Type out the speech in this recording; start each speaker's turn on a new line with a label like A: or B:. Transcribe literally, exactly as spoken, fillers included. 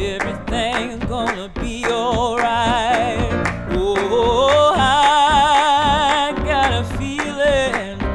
A: everything's gonna be alright. Oh, I got a feeling